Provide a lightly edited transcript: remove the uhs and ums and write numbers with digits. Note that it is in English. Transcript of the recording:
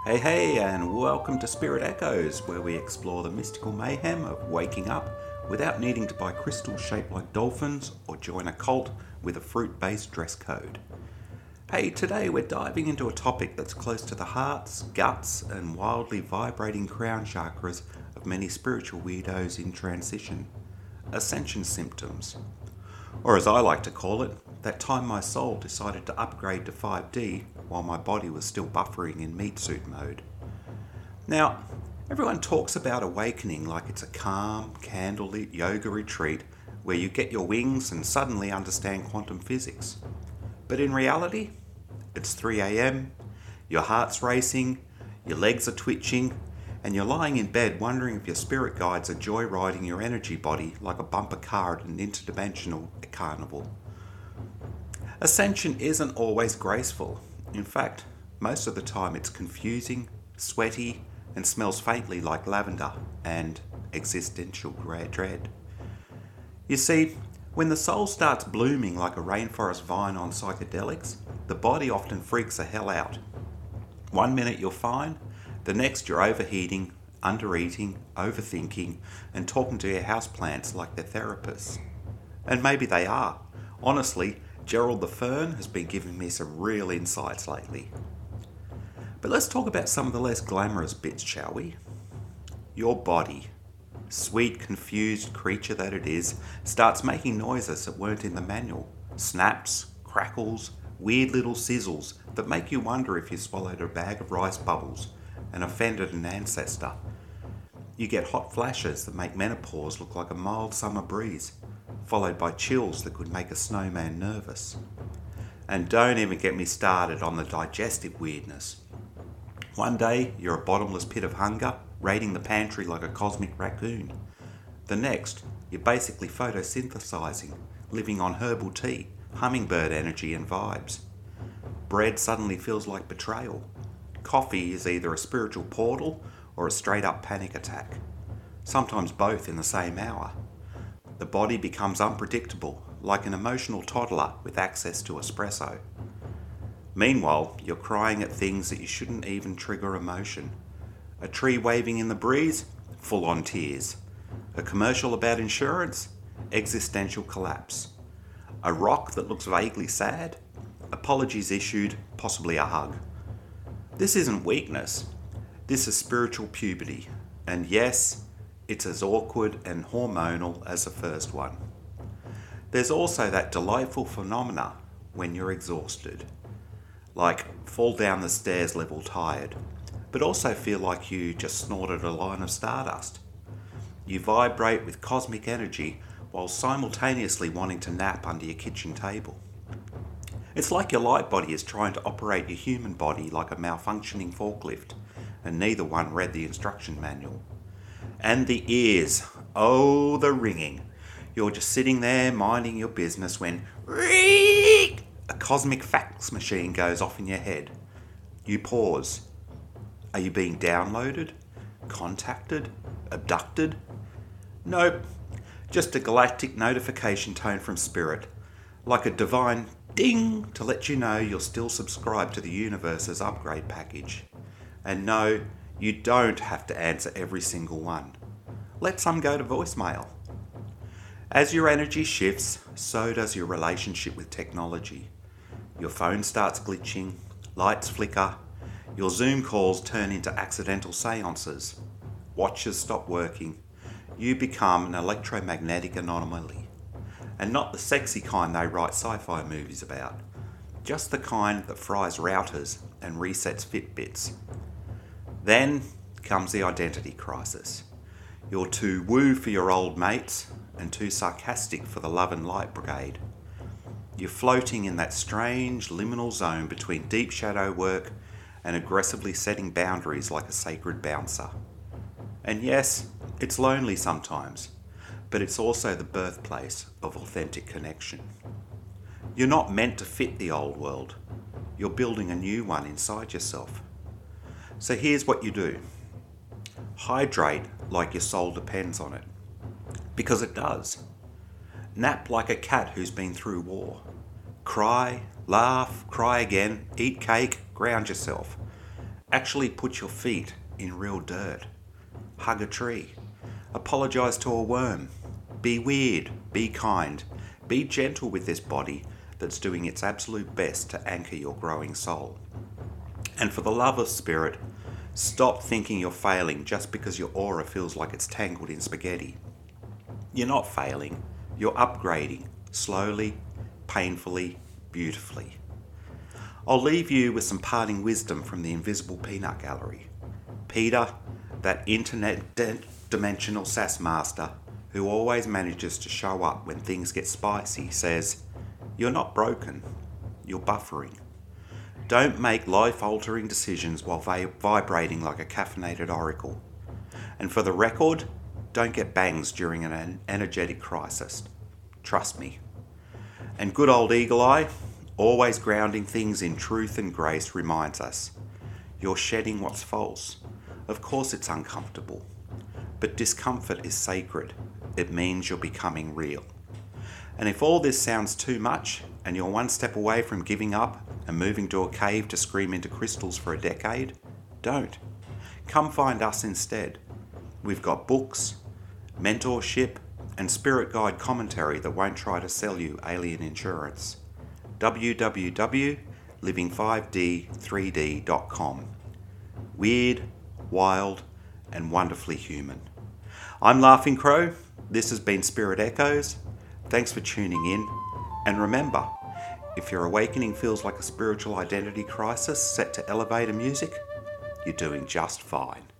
Hey, and welcome to Spirit Echoes, where we explore the mystical mayhem of waking up without needing to buy crystals shaped like dolphins or join a cult with a fruit based dress code. Hey, today we're diving into a topic that's close to the hearts, guts, and wildly vibrating crown chakras of many spiritual weirdos in transition: ascension symptoms. Or as I like to call it, that time my soul decided to upgrade to 5D while my body was still buffering in meat suit mode. Now, everyone talks about awakening like it's a calm, candlelit yoga retreat where you get your wings and suddenly understand quantum physics. But in reality, it's 3 a.m., your heart's racing, your legs are twitching, and you're lying in bed wondering if your spirit guides are joyriding your energy body like a bumper car at an interdimensional carnival. Ascension isn't always graceful. In fact, most of the time it's confusing, sweaty, and smells faintly like lavender and existential dread. You see, when the soul starts blooming like a rainforest vine on psychedelics, the body often freaks the hell out. One minute you're fine, the next you're overheating, undereating, overthinking, and talking to your houseplants like they're therapists. And maybe they are. Honestly, Gerald the Fern has been giving me some real insights lately. But let's talk about some of the less glamorous bits, shall we? Your body, sweet, confused creature that it is, starts making noises that weren't in the manual. Snaps, crackles, weird little sizzles that make you wonder if you swallowed a bag of rice bubbles and offended an ancestor. You get hot flashes that make menopause look like a mild summer breeze, followed by chills that could make a snowman nervous. And don't even get me started on the digestive weirdness. One day, you're a bottomless pit of hunger, raiding the pantry like a cosmic raccoon. The next, you're basically photosynthesizing, living on herbal tea, hummingbird energy and vibes. Bread suddenly feels like betrayal. Coffee is either a spiritual portal or a straight up panic attack. Sometimes both in the same hour. The body becomes unpredictable, like an emotional toddler with access to espresso. Meanwhile, you're crying at things that you shouldn't even trigger emotion. A tree waving in the breeze? Full on tears. A commercial about insurance? Existential collapse. A rock that looks vaguely sad? Apologies issued, possibly a hug. This isn't weakness. This is spiritual puberty. And yes, it's as awkward and hormonal as the first one. There's also that delightful phenomena when you're exhausted. Like fall down the stairs level tired, but also feel like you just snorted a line of stardust. You vibrate with cosmic energy while simultaneously wanting to nap under your kitchen table. It's like your light body is trying to operate your human body like a malfunctioning forklift, and neither one read the instruction manual. And the ears, oh, the ringing. You're just sitting there minding your business when a cosmic fax machine goes off in your head. You pause. Are you being downloaded? Contacted? Abducted? Nope, just a galactic notification tone from spirit, like a divine ding to let you know you're still subscribed to the universe's upgrade package. And no, you don't have to answer every single one. Let some go to voicemail. As your energy shifts, so does your relationship with technology. Your phone starts glitching, lights flicker, your Zoom calls turn into accidental seances, watches stop working. You become an electromagnetic anomaly. And not the sexy kind they write sci-fi movies about. Just the kind that fries routers and resets Fitbits. Then comes the identity crisis. You're too woo for your old mates and too sarcastic for the love and light brigade. You're floating in that strange liminal zone between deep shadow work and aggressively setting boundaries like a sacred bouncer. And yes, it's lonely sometimes, but it's also the birthplace of authentic connection. You're not meant to fit the old world. You're building a new one inside yourself. So here's what you do. Hydrate like your soul depends on it. Because it does. Nap like a cat who's been through war. Cry, laugh, cry again, eat cake, ground yourself. Actually put your feet in real dirt. Hug a tree. Apologise to a worm. Be weird. Be kind. Be gentle with this body that's doing its absolute best to anchor your growing soul. And for the love of spirit, stop thinking you're failing just because your aura feels like it's tangled in spaghetti. You're not failing. You're upgrading. Slowly, painfully, beautifully. I'll leave you with some parting wisdom from the Invisible Peanut Gallery. Peter, that internet-dimensional sass master who always manages to show up when things get spicy, says, "You're not broken, you're buffering. Don't make life-altering decisions while vibrating like a caffeinated oracle. And for the record, don't get bangs during an energetic crisis. Trust me." And good old Eagle Eye, always grounding things in truth and grace, reminds us, you're shedding what's false. Of course it's uncomfortable, but discomfort is sacred. It means you're becoming real. And if all this sounds too much and you're one step away from giving up and moving to a cave to scream into crystals for a decade, don't. Come find us instead. We've got books, mentorship, and spirit guide commentary that won't try to sell you alien insurance. www.living5d3d.com. Weird, wild, and wonderfully human. I'm Laughing Crow. This has been Spirit Echoes. Thanks for tuning in. And remember, if your awakening feels like a spiritual identity crisis set to elevator music, you're doing just fine.